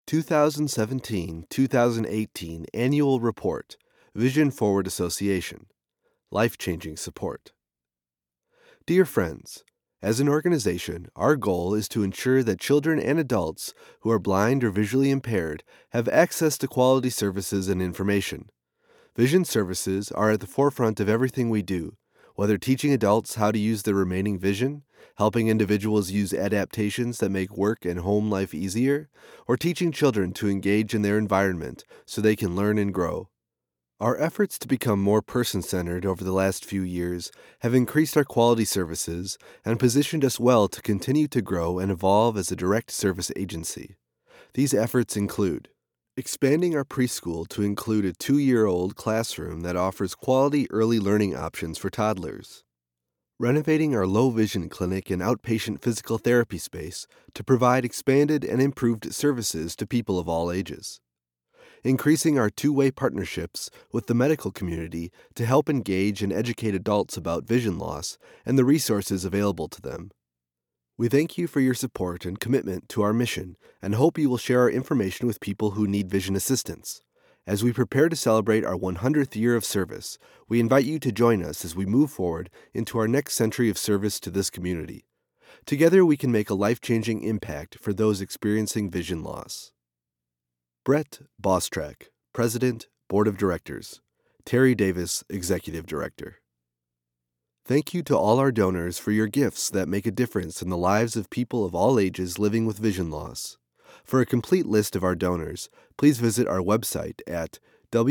2017-2018 Annual Report, Vision Forward Association, Life-Changing Support. Dear friends, as an organization, our goal is to ensure that children and adults who are blind or visually impaired have access to quality services and information. Vision services are at the forefront of everything we do, whether teaching adults how to use their remaining vision, helping individuals use adaptations that make work and home life easier, or teaching children to engage in their environment so they can learn and grow. Our efforts to become more person-centered over the last few years have increased our quality services and positioned us well to continue to grow and evolve as a direct service agency. These efforts include expanding our preschool to include a 2-year-old classroom that offers quality early learning options for toddlers, renovating our low vision clinic and outpatient physical therapy space to provide expanded and improved services to people of all ages, increasing our two-way partnerships with the medical community to help engage and educate adults about vision loss and the resources available to them. We thank you for your support and commitment to our mission and hope you will share our information with people who need vision assistance. As we prepare to celebrate our 100th year of service, we invite you to join us as we move forward into our next century of service to this community. Together we can make a life-changing impact for those experiencing vision loss. Brett Bostrak, President, Board of Directors. Terry Davis, Executive Director. Thank you to all our donors for your gifts that make a difference in the lives of people of all ages living with vision loss. For a complete list of our donors, please visit our website at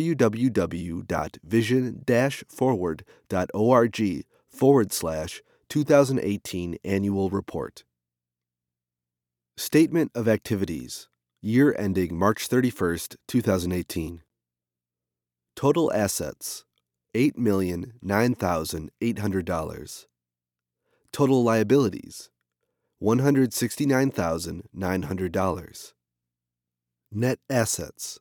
www.vision-forward.org/2018 Annual Report. Statement of Activities. Year ending March 31, 2018. Total assets, $8,009,800. Total liabilities, $169,900. Net assets,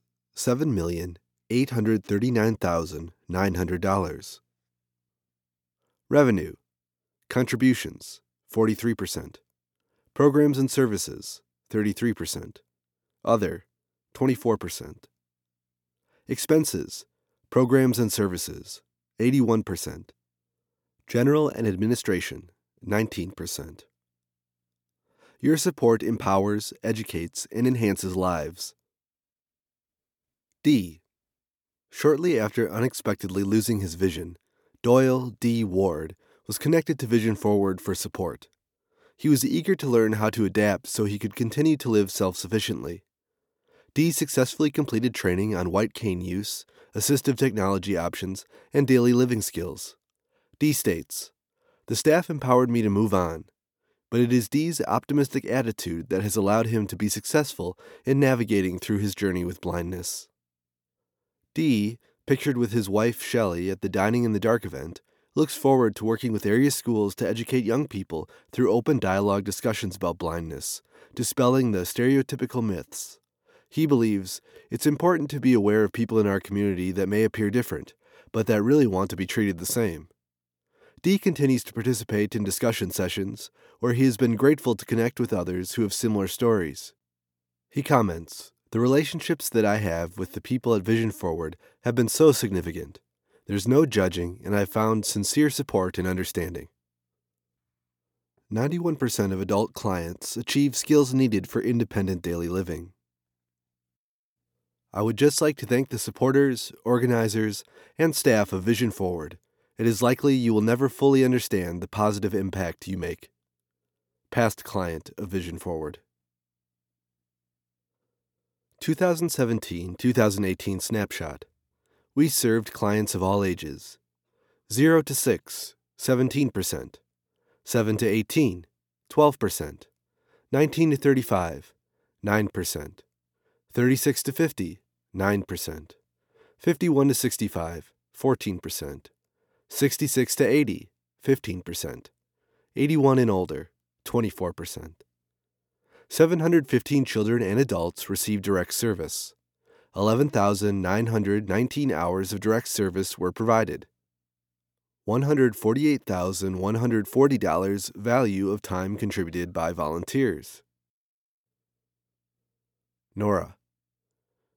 $7,839,900. Revenue, contributions, 43%. Programs and services, 33%. Other, 24%. Expenses, programs and services, 81%. General and administration, 19%. Your support empowers, educates, and enhances lives. D. Shortly after unexpectedly losing his vision, Doyle D. Ward was connected to Vision Forward for support. He was eager to learn how to adapt so he could continue to live self-sufficiently. D successfully completed training on white cane use, assistive technology options, and daily living skills. D states, "The staff empowered me to move on, but it is D's optimistic attitude that has allowed him to be successful in navigating through his journey with blindness." D, pictured with his wife Shelley at the Dining in the Dark event, looks forward to working with area schools to educate young people through open dialogue discussions about blindness, dispelling the stereotypical myths. He believes it's important to be aware of people in our community that may appear different, but that really want to be treated the same. D continues to participate in discussion sessions, where he has been grateful to connect with others who have similar stories. He comments, "The relationships that I have with the people at Vision Forward have been so significant. There's no judging, and I've found sincere support and understanding." 91% of adult clients achieve skills needed for independent daily living. I would just like to thank the supporters, organizers, and staff of Vision Forward. It is likely you will never fully understand the positive impact you make. Past client of Vision Forward. 2017-2018 snapshot. We served clients of all ages. 0 to 6, 17%. 7 to 18, 12%. 19 to 35, 9%. 36 to 50, 9%. 51 to 65, 14%. 66 to 80, 15%. 81 and older, 24%. 715 children and adults received direct service. 11,919 hours of direct service were provided. $148,140 value of time contributed by volunteers. Nora,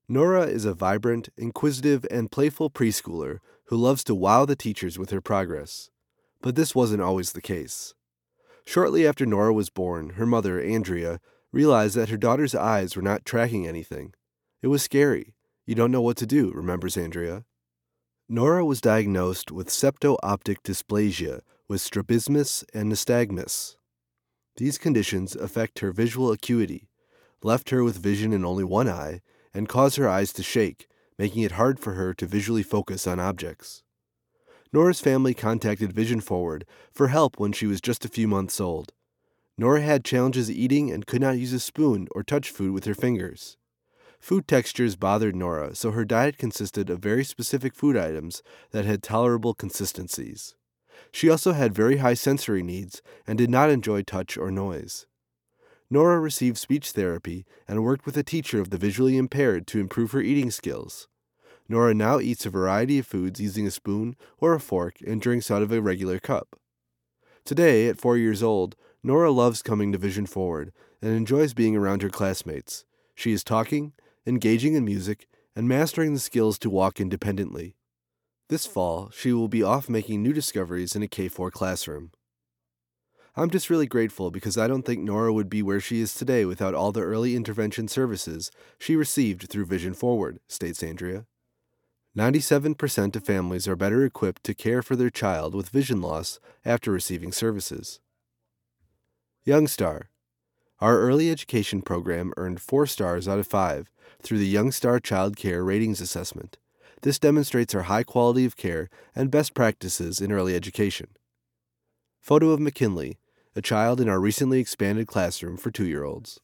Nora is a vibrant, inquisitive, and playful preschooler who loves to wow the teachers with her progress. But this wasn't always the case. Shortly after Nora was born, her mother, Andrea, realized that her daughter's eyes were not tracking anything. It was scary. You don't know what to do, remembers Andrea. Nora was diagnosed with septo-optic dysplasia with strabismus and nystagmus. These conditions affect her visual acuity, left her with vision in only one eye, and cause her eyes to shake, making it hard for her to visually focus on objects. Nora's family contacted Vision Forward for help when she was just a few months old. Nora had challenges eating and could not use a spoon or touch food with her fingers. Food textures bothered Nora, so her diet consisted of very specific food items that had tolerable consistencies. She also had very high sensory needs and did not enjoy touch or noise. Nora received speech therapy and worked with a teacher of the visually impaired to improve her eating skills. Nora now eats a variety of foods using a spoon or a fork and drinks out of a regular cup. Today, at 4 years old, Nora loves coming to Vision Forward and enjoys being around her classmates. She is talking, engaging in music, and mastering the skills to walk independently. This fall, she will be off making new discoveries in a K-4 classroom. I'm just really grateful because I don't think Nora would be where she is today without all the early intervention services she received through Vision Forward, states Andrea. 97% of families are better equipped to care for their child with vision loss after receiving services. Youngstar. Our early education program earned 4 stars out of 5 through the Youngstar Child Care Ratings Assessment. This demonstrates our high quality of care and best practices in early education. Photo of McKinley, a child in our recently expanded classroom for 2-year-olds.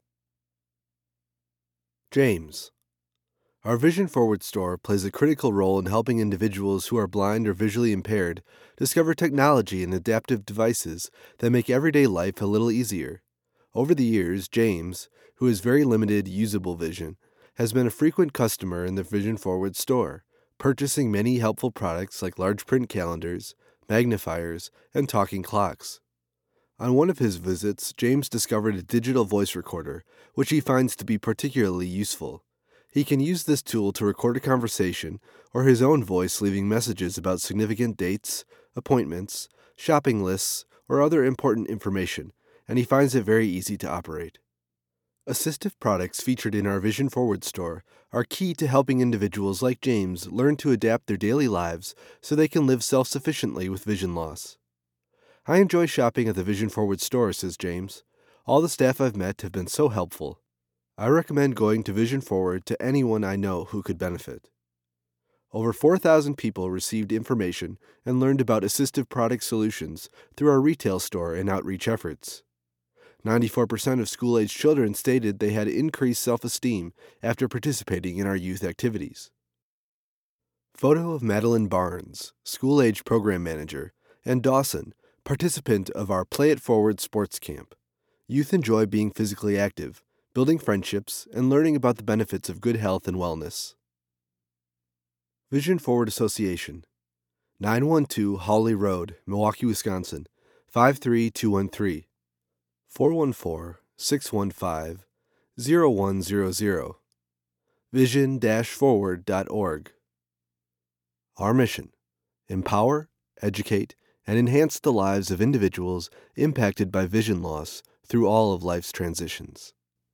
James. Our Vision Forward store plays a critical role in helping individuals who are blind or visually impaired discover technology and adaptive devices that make everyday life a little easier. Over the years, James, who has very limited usable vision, has been a frequent customer in the Vision Forward store, purchasing many helpful products like large print calendars, magnifiers, and talking clocks. On one of his visits, James discovered a digital voice recorder, which he finds to be particularly useful. He can use this tool to record a conversation or his own voice leaving messages about significant dates, appointments, shopping lists, or other important information, and he finds it very easy to operate. Assistive products featured in our Vision Forward store are key to helping individuals like James learn to adapt their daily lives so they can live self-sufficiently with vision loss. I enjoy shopping at the Vision Forward store, says James. All the staff I've met have been so helpful. I recommend going to Vision Forward to anyone I know who could benefit. Over 4,000 people received information and learned about assistive product solutions through our retail store and outreach efforts. 94% of school-aged children stated they had increased self-esteem after participating in our youth activities. Photo of Madeline Barnes, school-age program manager, and Dawson, participant of our Play It Forward sports camp. Youth enjoy being physically active, building friendships, and learning about the benefits of good health and wellness. Vision Forward Association, 912 Hawley Road, Milwaukee, Wisconsin, 53213, 414-615-0100, vision-forward.org. Our mission: empower, educate, and enhance the lives of individuals impacted by vision loss through all of life's transitions.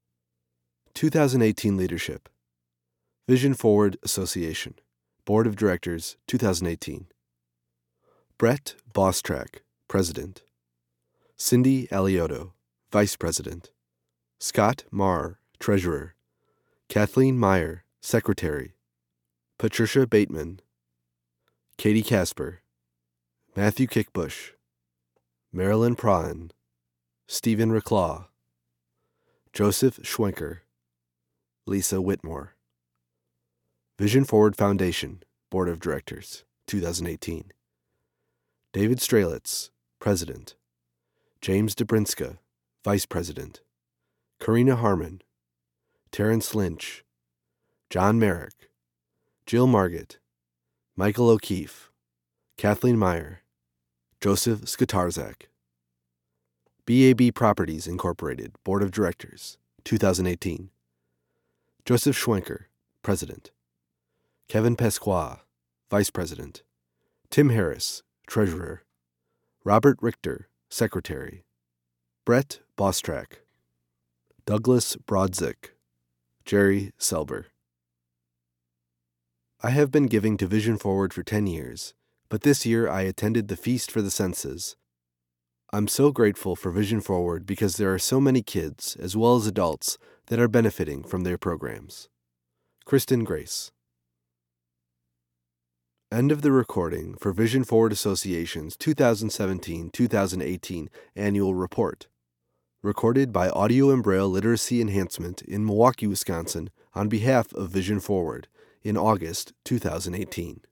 2018 Leadership. Vision Forward Association. Board of Directors, 2018. Brett Bostrack, President. Cindy Alioto, Vice President. Scott Marr, Treasurer. Kathleen Meyer, Secretary. Patricia Bateman. Katie Casper. Matthew Kickbush. Marilyn Prahen. Stephen Reclaw. Joseph Schwenker. Lisa Whitmore. Vision Forward Foundation, Board of Directors, 2018. David Strelitz, President. James Dobrinska, Vice President. Karina Harmon. Terrence Lynch. John Merrick. Jill Margett. Michael O'Keefe. Kathleen Meyer. Joseph Skatarzak. BAB Properties, Incorporated, Board of Directors, 2018. Joseph Schwenker, President. Kevin Pasqua, Vice President. Tim Harris, Treasurer. Robert Richter, Secretary. Brett Bostrak. Douglas Brodzik. Jerry Selber. I have been giving to Vision Forward for 10 years, but this year I attended the Feast for the Senses. I'm so grateful for Vision Forward because there are so many kids, as well as adults, that are benefiting from their programs. Kristen Grace. End of the recording for Vision Forward Association's 2017-2018 Annual Report. Recorded by Audio and Braille Literacy Enhancement in Milwaukee, Wisconsin, on behalf of Vision Forward in August 2018.